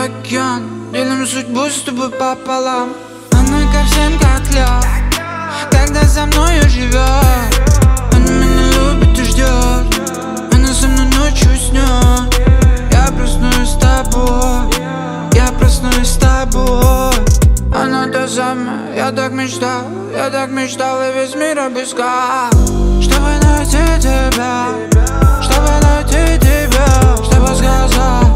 океан, делим судьбу с тобой пополам. Она ко всем как лед, когда со мною живет. Она меня любит и ждет, она со мной ночью уснет. Я проснусь с тобой, я проснусь с тобой. Она та самая, я так мечтал и весь мир обыскал, чтобы найти тебя, чтобы найти тебя, чтобы сказать.